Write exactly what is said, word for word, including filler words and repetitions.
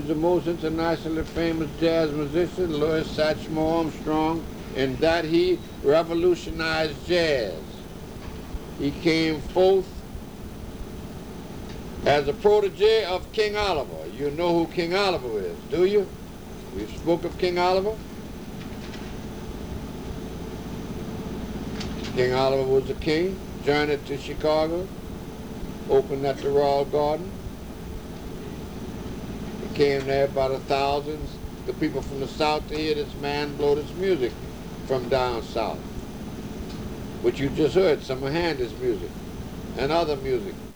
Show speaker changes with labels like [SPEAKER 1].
[SPEAKER 1] was the most internationally famous jazz musician, Louis Satchmo Armstrong, in that he revolutionized jazz. He came forth as a protege of King Oliver. You know who King Oliver is, do you? We spoke of King Oliver. King Oliver was a king, journeyed to Chicago, opened at the Royal Garden. He came there by the thousands, the people from the South, to hear this man blow this music from down south, which you just heard, some of Handy's music and other music.